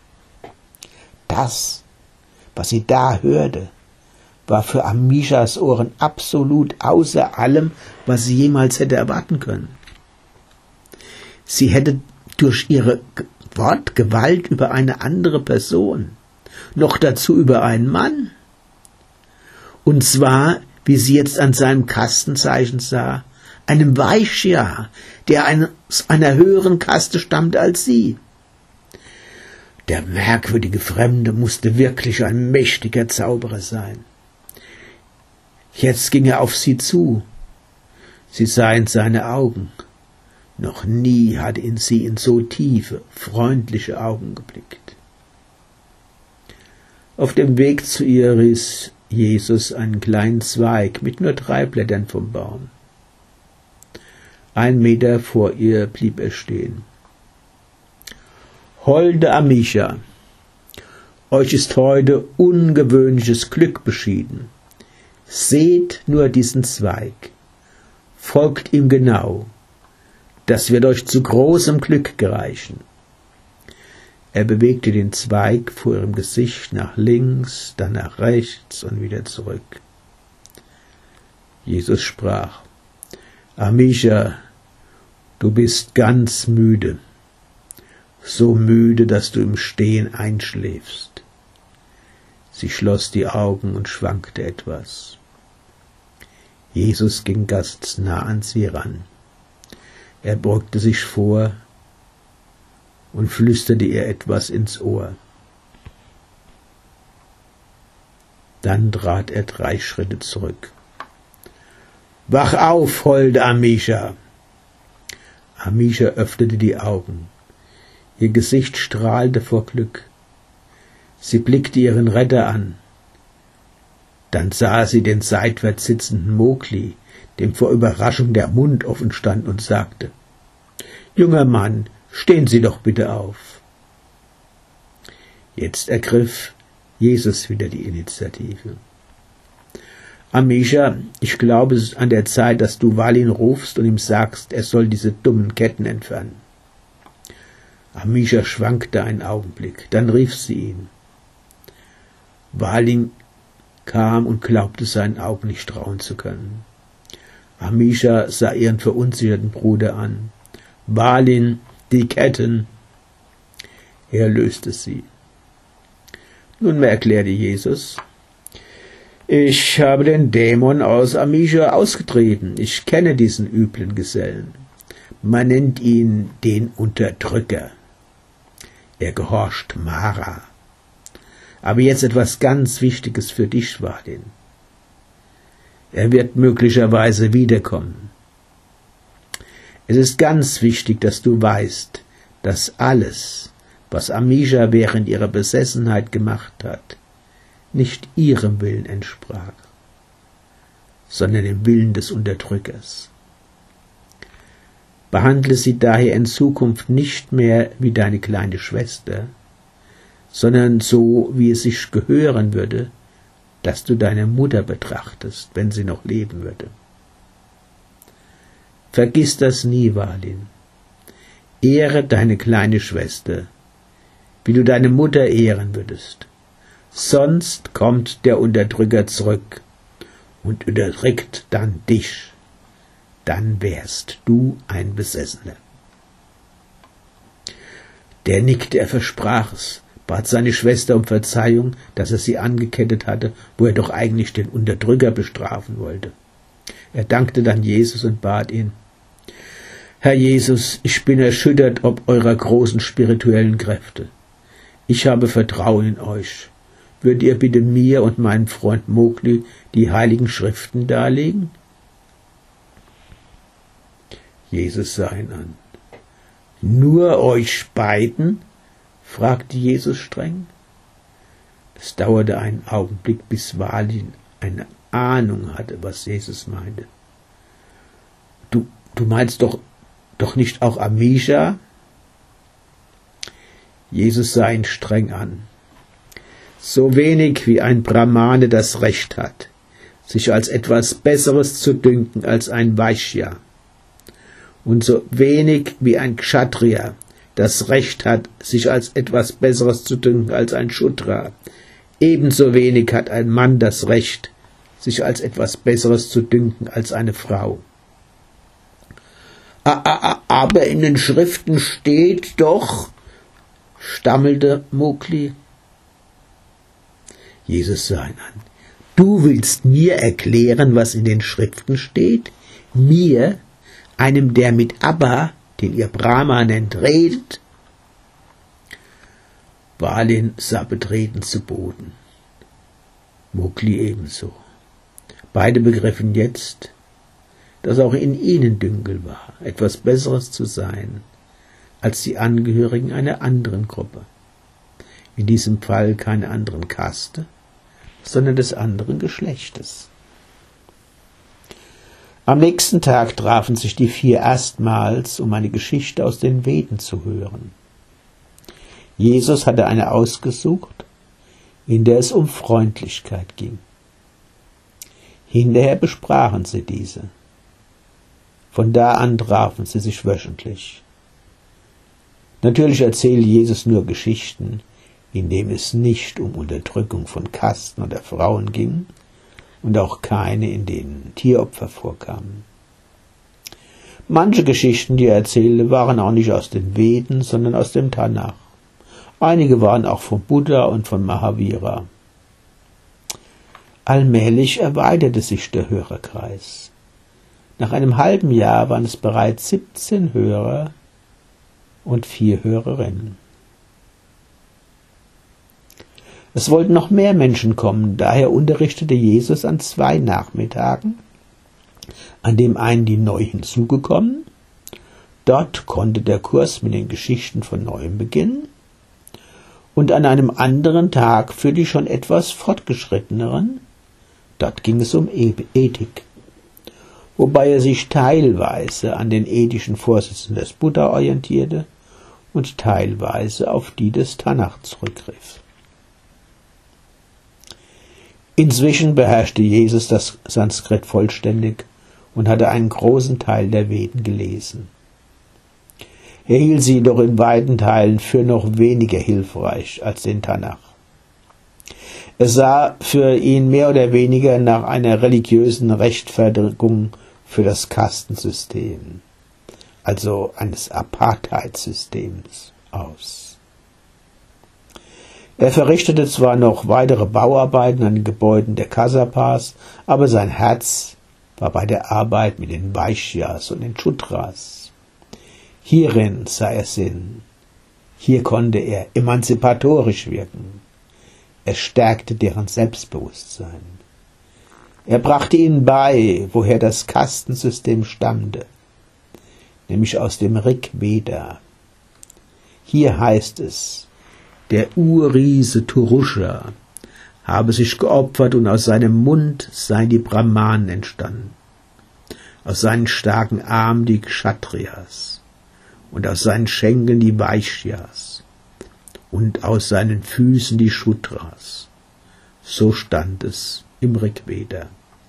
Das, was sie da hörte, war für Amishas Ohren absolut außer allem, was sie jemals hätte erwarten können. Sie hätte durch ihre Wortgewalt über eine andere Person, noch dazu über einen Mann, und zwar, wie sie jetzt an seinem Kastenzeichen sah, einem Vaishya, der aus einer höheren Kaste stammte als sie. Der merkwürdige Fremde musste wirklich ein mächtiger Zauberer sein. Jetzt ging er auf sie zu. Sie sah in seine Augen. Noch nie hatte sie in so tiefe, freundliche Augen geblickt. Auf dem Weg zu ihr riss Jesus einen kleinen Zweig mit nur 3 Blättern vom Baum. 1 Meter vor ihr blieb er stehen. »Holde Amisha, euch ist heute ungewöhnliches Glück beschieden. Seht nur diesen Zweig. Folgt ihm genau. Das wird euch zu großem Glück gereichen.« Er bewegte den Zweig vor ihrem Gesicht nach links, dann nach rechts und wieder zurück. Jesus sprach: »Amisha, du bist ganz müde, so müde, dass du im Stehen einschläfst.« Sie schloss die Augen und schwankte etwas. Jesus ging ganz nah an sie ran. Er beugte sich vor und flüsterte ihr etwas ins Ohr. Dann trat er 3 Schritte zurück. »Wach auf, holde Amisha!« Amisha öffnete die Augen. Ihr Gesicht strahlte vor Glück. Sie blickte ihren Retter an. Dann sah sie den seitwärts sitzenden Mowgli, dem vor Überraschung der Mund offen stand, und sagte: »Junger Mann, stehen Sie doch bitte auf.« Jetzt ergriff Jesus wieder die Initiative. Amisha, ich glaube, es ist an der Zeit, dass du Walin rufst und ihm sagst, er soll diese dummen Ketten entfernen. Amisha schwankte einen Augenblick, dann rief sie ihn. Walin kam und glaubte seinen Augen nicht trauen zu können. Amisha sah ihren verunsicherten Bruder an. Walin, die Ketten. Er löste sie. Nunmehr erklärte Jesus, ich habe den Dämon aus Amisha ausgetrieben. Ich kenne diesen üblen Gesellen. Man nennt ihn den Unterdrücker. Er gehorcht Mara. Aber jetzt etwas ganz Wichtiges für dich, Walin. Er wird möglicherweise wiederkommen. Es ist ganz wichtig, dass du weißt, dass alles, was Amisha während ihrer Besessenheit gemacht hat, nicht ihrem Willen entsprach, sondern dem Willen des Unterdrückers. Behandle sie daher in Zukunft nicht mehr wie deine kleine Schwester, sondern so, wie es sich gehören würde, dass du deine Mutter betrachtest, wenn sie noch leben würde. Vergiss das nie, Walin. Ehre deine kleine Schwester, wie du deine Mutter ehren würdest. Sonst kommt der Unterdrücker zurück und unterdrückt dann dich. Dann wärst du ein Besessener. Der nickte, er versprach es, bat seine Schwester um Verzeihung, dass er sie angekettet hatte, wo er doch eigentlich den Unterdrücker bestrafen wollte. Er dankte dann Jesus und bat ihn, Herr Jesus, ich bin erschüttert ob eurer großen spirituellen Kräfte. Ich habe Vertrauen in euch. Würdet ihr bitte mir und meinem Freund Mowgli die heiligen Schriften darlegen? Jesus sah ihn an. Nur euch beiden? Fragte Jesus streng. Es dauerte einen Augenblick, bis Walin eine Ahnung hatte, was Jesus meinte. Du meinst doch nicht auch Amisha? Jesus sah ihn streng an. So wenig wie ein Brahmane das Recht hat, sich als etwas Besseres zu dünken als ein Vaishya, und so wenig wie ein Kshatriya das Recht hat, sich als etwas Besseres zu dünken als ein Shudra, ebenso wenig hat ein Mann das Recht, sich als etwas Besseres zu dünken als eine Frau. Aber in den Schriften steht doch, stammelte Mowgli. Jesus sah ihn an. Du willst mir erklären, was in den Schriften steht? Mir, einem, der mit Abba, den ihr Brahma nennt, redet? Walin sah betreten zu Boden. Mowgli ebenso. Beide begriffen jetzt, dass auch in ihnen Dünkel war, etwas Besseres zu sein als die Angehörigen einer anderen Gruppe. In diesem Fall keiner anderen Kaste, sondern des anderen Geschlechtes. Am nächsten Tag trafen sich die 4 erstmals, um eine Geschichte aus den Veden zu hören. Jesus hatte eine ausgesucht, in der es um Freundlichkeit ging. Hinterher besprachen sie diese. Von da an trafen sie sich wöchentlich. Natürlich erzählte Jesus nur Geschichten, in denen es nicht um Unterdrückung von Kasten oder Frauen ging und auch keine, in denen Tieropfer vorkamen. Manche Geschichten, die er erzählte, waren auch nicht aus den Veden, sondern aus dem Tanach. Einige waren auch von Buddha und von Mahavira. Allmählich erweiterte sich der Hörerkreis. Nach einem halben Jahr waren es bereits 17 Hörer und 4 Hörerinnen. Es wollten noch mehr Menschen kommen, daher unterrichtete Jesus an 2 Nachmittagen, an dem einen die neu hinzugekommen. Dort konnte der Kurs mit den Geschichten von Neuem beginnen. Und an einem anderen Tag für die schon etwas fortgeschritteneren, dort ging es um Ethik, wobei er sich teilweise an den ethischen Vorsätzen des Buddha orientierte und teilweise auf die des Tanach zurückgriff. Inzwischen beherrschte Jesus das Sanskrit vollständig und hatte einen großen Teil der Veden gelesen. Er hielt sie jedoch in weiten Teilen für noch weniger hilfreich als den Tanach. Es sah für ihn mehr oder weniger nach einer religiösen Rechtfertigung für das Kastensystem, also eines Apartheidsystems, aus. Er verrichtete zwar noch weitere Bauarbeiten an den Gebäuden der Kasapas, aber sein Herz war bei der Arbeit mit den Vaishyas und den Shudras. Hierin sah er Sinn. Hier konnte er emanzipatorisch wirken. Er stärkte deren Selbstbewusstsein. Er brachte ihnen bei, woher das Kastensystem stammte, nämlich aus dem Rig Veda. Hier heißt es, der Urriese Purusha habe sich geopfert und aus seinem Mund seien die Brahmanen entstanden, aus seinen starken Armen die Kshatriyas und aus seinen Schenkeln die Vaishyas und aus seinen Füßen die Shudras. So stand es im Rig Veda.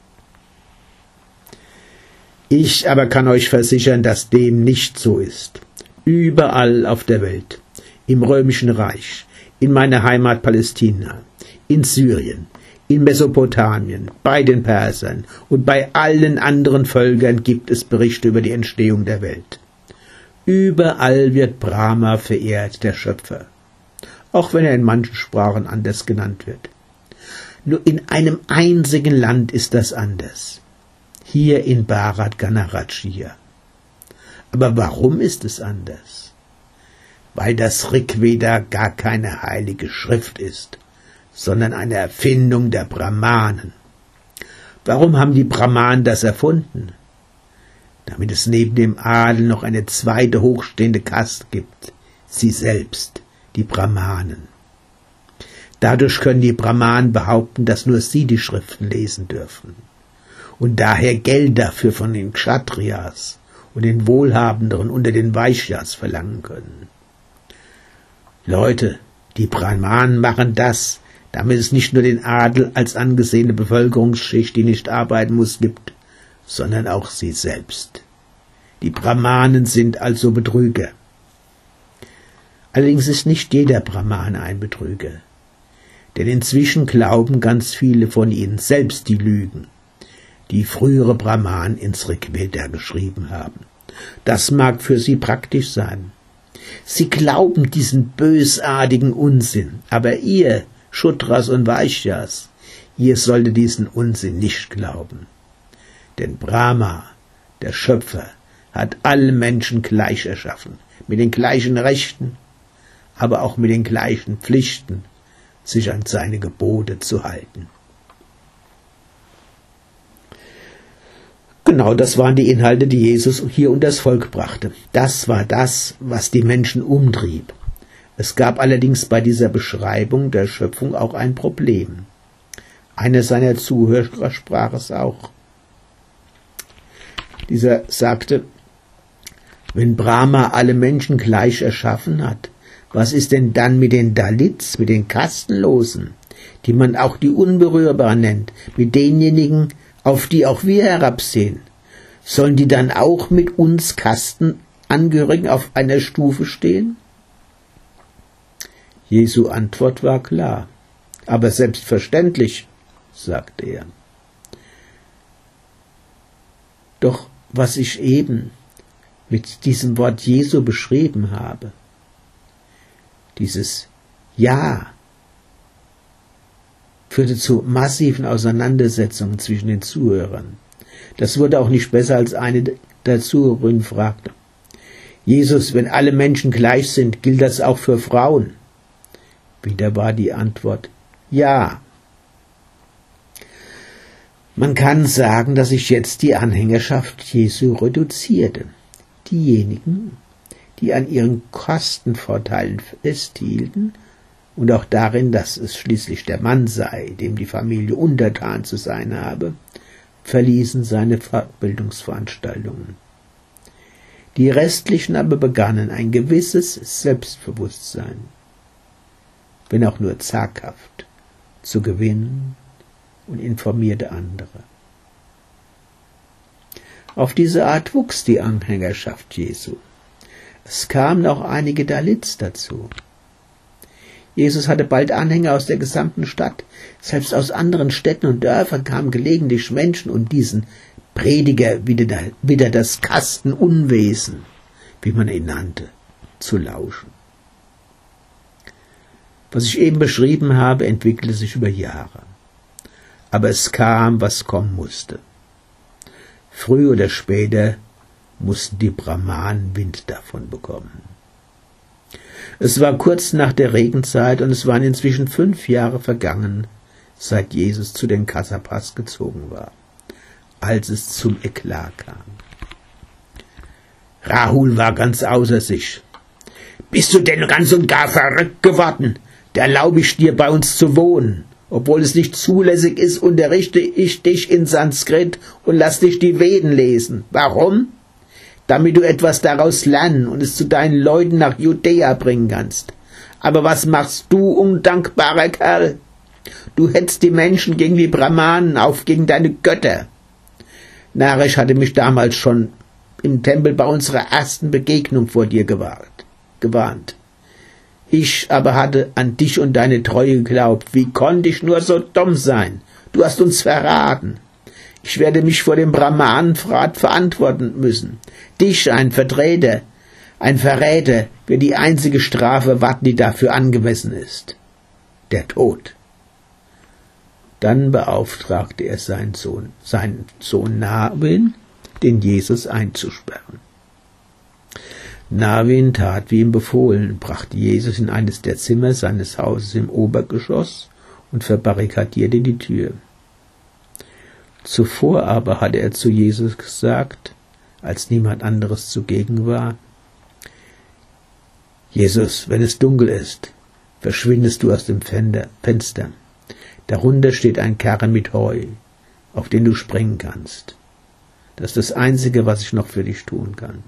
Ich aber kann euch versichern, dass dem nicht so ist. Überall auf der Welt, im Römischen Reich, in meiner Heimat Palästina, in Syrien, in Mesopotamien, bei den Persern und bei allen anderen Völkern gibt es Berichte über die Entstehung der Welt. Überall wird Brahma verehrt, der Schöpfer, auch wenn er in manchen Sprachen anders genannt wird. Nur in einem einzigen Land ist das anders, hier in Bharat Ganarajya. Aber warum ist es anders? Weil das Rig Veda gar keine heilige Schrift ist, sondern eine Erfindung der Brahmanen. Warum haben die Brahmanen das erfunden? Damit es neben dem Adel noch eine zweite hochstehende Kaste gibt, sie selbst, die Brahmanen. Dadurch können die Brahmanen behaupten, dass nur sie die Schriften lesen dürfen und daher Geld dafür von den Kshatriyas und den Wohlhabenderen unter den Vaishyas verlangen können. Leute, die Brahmanen machen das, damit es nicht nur den Adel als angesehene Bevölkerungsschicht, die nicht arbeiten muss, gibt, sondern auch sie selbst. Die Brahmanen sind also Betrüger. Allerdings ist nicht jeder Brahmane ein Betrüger, denn inzwischen glauben ganz viele von ihnen selbst die Lügen, die frühere Brahmanen ins Rig Veda geschrieben haben. Das mag für sie praktisch sein. Sie glauben diesen bösartigen Unsinn, aber ihr, Shudras und Vaishyas, ihr solltet diesen Unsinn nicht glauben. Denn Brahma, der Schöpfer, hat alle Menschen gleich erschaffen, mit den gleichen Rechten, aber auch mit den gleichen Pflichten, sich an seine Gebote zu halten. Genau, das waren die Inhalte, die Jesus hier unter das Volk brachte. Das war das, was die Menschen umtrieb. Es gab allerdings bei dieser Beschreibung der Schöpfung auch ein Problem. Einer seiner Zuhörer sprach es auch. Dieser sagte, wenn Brahma alle Menschen gleich erschaffen hat, was ist denn dann mit den Dalits, mit den Kastenlosen, die man auch die Unberührbaren nennt, mit denjenigen, auf die auch wir herabsehen? Sollen die dann auch mit uns Kastenangehörigen auf einer Stufe stehen? Jesu Antwort war klar, aber selbstverständlich, sagte er. Doch was ich eben mit diesem Wort Jesu beschrieben habe, dieses Ja, führte zu massiven Auseinandersetzungen zwischen den Zuhörern. Das wurde auch nicht besser, als eine der Zuhörerinnen fragte: Jesus, wenn alle Menschen gleich sind, gilt das auch für Frauen? Wieder war die Antwort: Ja. Man kann sagen, dass sich jetzt die Anhängerschaft Jesu reduzierte. Diejenigen, die an ihren Kostenvorteilen festhielten und auch darin, dass es schließlich der Mann sei, dem die Familie untertan zu sein habe, verließen seine Bildungsveranstaltungen. Die Restlichen aber begannen ein gewisses Selbstbewusstsein, wenn auch nur zaghaft, zu gewinnen und informierte andere. Auf diese Art wuchs die Anhängerschaft Jesu. Es kamen auch einige Dalits dazu. Jesus hatte bald Anhänger aus der gesamten Stadt. Selbst aus anderen Städten und Dörfern kamen gelegentlich Menschen, um diesen Prediger, wieder das Kastenunwesen, wie man ihn nannte, zu lauschen. Was ich eben beschrieben habe, entwickelte sich über Jahre. Aber es kam, was kommen musste. Früher oder später mussten die Brahmanen Wind davon bekommen. Es war kurz nach der Regenzeit und es waren inzwischen 5 Jahre vergangen, seit Jesus zu den Kassapas gezogen war, als es zum Eklat kam. Rahul war ganz außer sich. »Bist du denn ganz und gar verrückt geworden? Da erlaube ich dir, bei uns zu wohnen. Obwohl es nicht zulässig ist, unterrichte ich dich in Sanskrit und lass dich die Veden lesen. Warum? Damit du etwas daraus lernen und es zu deinen Leuten nach Judäa bringen kannst. Aber was machst du, undankbarer Kerl? Du hetzt die Menschen gegen die Brahmanen auf, gegen deine Götter.« Naresh hatte mich damals schon im Tempel bei unserer ersten Begegnung vor dir gewarnt. Ich aber hatte an dich und deine Treue geglaubt. Wie konnte ich nur so dumm sein? Du hast uns verraten. Ich werde mich vor dem Brahmanenrat verantworten müssen. Dich, ein Verräter, wird die einzige Strafe warten, die dafür angemessen ist. Der Tod. Dann beauftragte er seinen Sohn Navin, den Jesus einzusperren. Navin tat, wie ihm befohlen, brachte Jesus in eines der Zimmer seines Hauses im Obergeschoss und verbarrikadierte die Tür. Zuvor aber hatte er zu Jesus gesagt, als niemand anderes zugegen war: »Jesus, wenn es dunkel ist, verschwindest du aus dem Fenster. Darunter steht ein Karren mit Heu, auf den du springen kannst. Das ist das Einzige, was ich noch für dich tun kann.«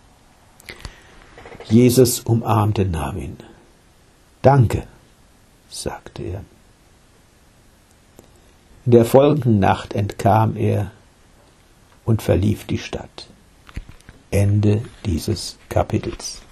Jesus umarmte Navin. »Danke«, sagte er. In der folgenden Nacht entkam er und verlief die Stadt. Ende dieses Kapitels.